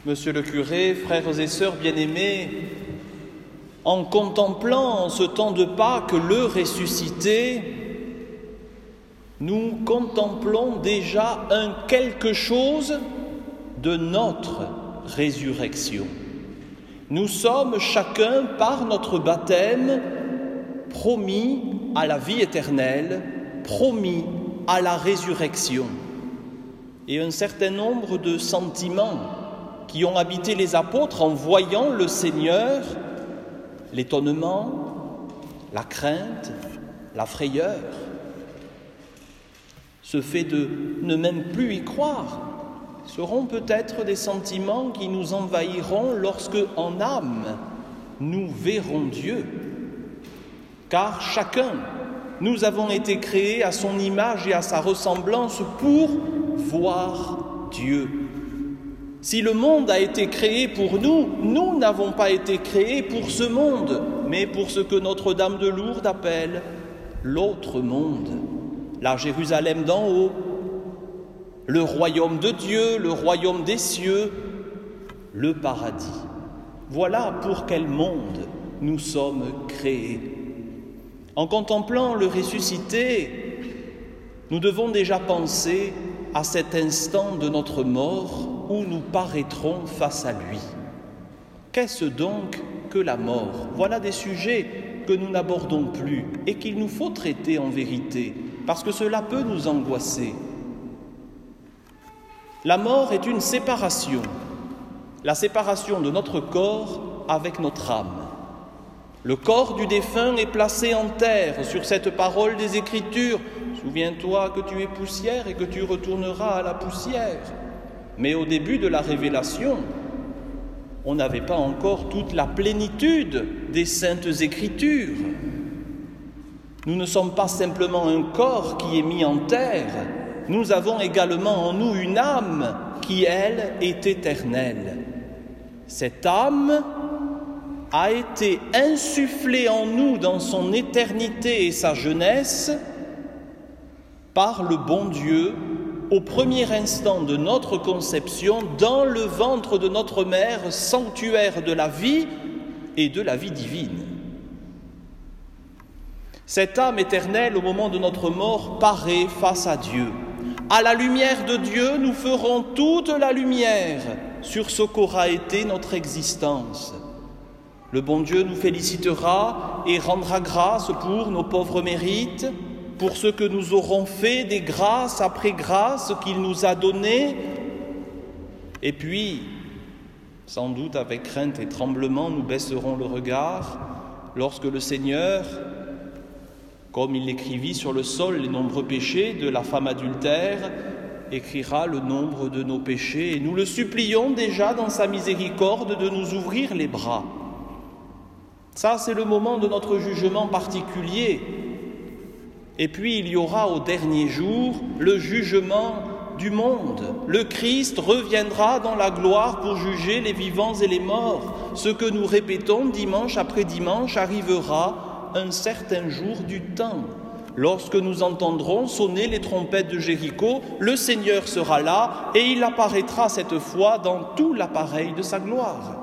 Monsieur le curé, frères et sœurs bien-aimés, en contemplant en ce temps de Pâques le ressuscité, nous contemplons déjà un quelque chose de notre résurrection. Nous sommes chacun, par notre baptême, promis à la vie éternelle, promis à la résurrection. Et un certain nombre de sentiments qui ont habité les apôtres en voyant le Seigneur, l'étonnement, la crainte, la frayeur, ce fait de ne même plus y croire, seront peut-être des sentiments qui nous envahiront lorsque, en âme, nous verrons Dieu. Car chacun, nous avons été créés à son image et à sa ressemblance pour voir Dieu. Si le monde a été créé pour nous, nous n'avons pas été créés pour ce monde, mais pour ce que Notre-Dame de Lourdes appelle l'autre monde, la Jérusalem d'en haut, le royaume de Dieu, le royaume des cieux, le paradis. Voilà pour quel monde nous sommes créés. En contemplant le ressuscité, nous devons déjà penser à cet instant de notre mort où nous paraîtrons face à lui. Qu'est-ce donc que la mort? Voilà des sujets que nous n'abordons plus et qu'il nous faut traiter en vérité, parce que cela peut nous angoisser. La mort est une séparation, la séparation de notre corps avec notre âme. Le corps du défunt est placé en terre sur cette parole des Écritures. Souviens-toi que tu es poussière et que tu retourneras à la poussière. Mais au début de la révélation, on n'avait pas encore toute la plénitude des saintes Écritures. Nous ne sommes pas simplement un corps qui est mis en terre, nous avons également en nous une âme qui, elle, est éternelle. Cette âme a été insufflée en nous dans son éternité et sa jeunesse par le bon Dieu au premier instant de notre conception dans le ventre de notre mère, sanctuaire de la vie et de la vie divine. Cette âme éternelle, au moment de notre mort, paraît face à Dieu. À la lumière de Dieu, nous ferons toute la lumière sur ce qu'aura été notre existence. Le bon Dieu nous félicitera et rendra grâce pour nos pauvres mérites, pour ce que nous aurons fait des grâces après grâces qu'il nous a données. Et puis, sans doute avec crainte et tremblement, nous baisserons le regard lorsque le Seigneur, comme il écrivit sur le sol les nombreux péchés de la femme adultère, écrira le nombre de nos péchés. Et nous le supplions déjà dans sa miséricorde de nous ouvrir les bras. Ça, c'est le moment de notre jugement particulier. Et puis, il y aura au dernier jour le jugement du monde. Le Christ reviendra dans la gloire pour juger les vivants et les morts. Ce que nous répétons dimanche après dimanche arrivera un certain jour du temps. Lorsque nous entendrons sonner les trompettes de Jéricho, le Seigneur sera là et il apparaîtra cette fois dans tout l'appareil de sa gloire.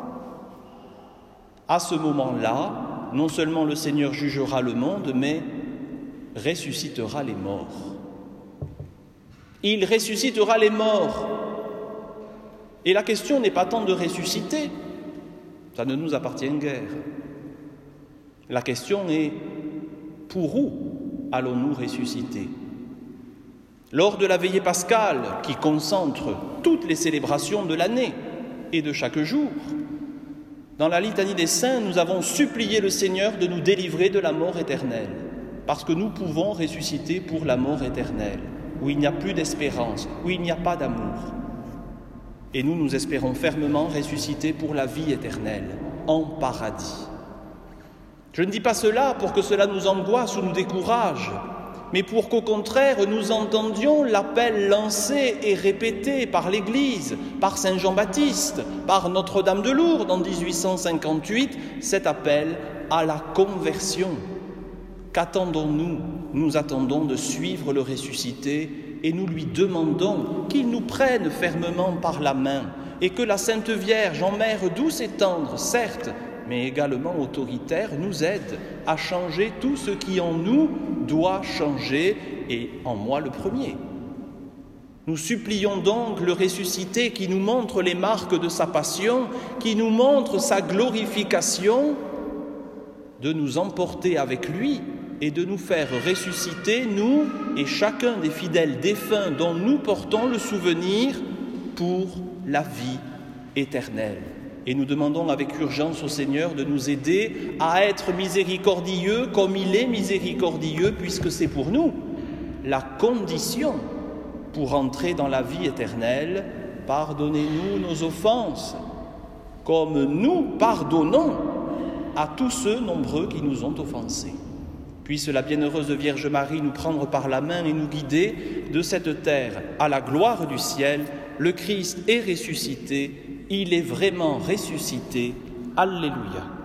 À ce moment-là, non seulement le Seigneur jugera le monde, mais ressuscitera les morts. Il ressuscitera les morts. Et la question n'est pas tant de ressusciter, ça ne nous appartient guère. La question est, pour où allons-nous ressusciter? Lors de la veillée pascale, qui concentre toutes les célébrations de l'année et de chaque jour, dans la litanie des saints, nous avons supplié le Seigneur de nous délivrer de la mort éternelle, parce que nous pouvons ressusciter pour la mort éternelle, où il n'y a plus d'espérance, où il n'y a pas d'amour. Et nous espérons fermement ressusciter pour la vie éternelle, en paradis. Je ne dis pas cela pour que cela nous angoisse ou nous décourage, mais pour qu'au contraire nous entendions l'appel lancé et répété par l'Église, par Saint Jean-Baptiste, par Notre-Dame de Lourdes en 1858, cet appel à la conversion. Qu'attendons-nous? Nous attendons de suivre le ressuscité et nous lui demandons qu'il nous prenne fermement par la main et que la Sainte Vierge, en mère douce et tendre, certes, mais également autoritaire, nous aide à changer tout ce qui en nous doit changer, et en moi le premier. Nous supplions donc le ressuscité qui nous montre les marques de sa passion, qui nous montre sa glorification, de nous emporter avec lui et de nous faire ressusciter, nous et chacun des fidèles défunts dont nous portons le souvenir, pour la vie éternelle. Et nous demandons avec urgence au Seigneur de nous aider à être miséricordieux comme il est miséricordieux, puisque c'est pour nous la condition pour entrer dans la vie éternelle. Pardonnez-nous nos offenses, comme nous pardonnons à tous ceux nombreux qui nous ont offensés. Puisse la bienheureuse Vierge Marie nous prendre par la main et nous guider de cette terre à la gloire du ciel. Le Christ est ressuscité, il est vraiment ressuscité. Alléluia.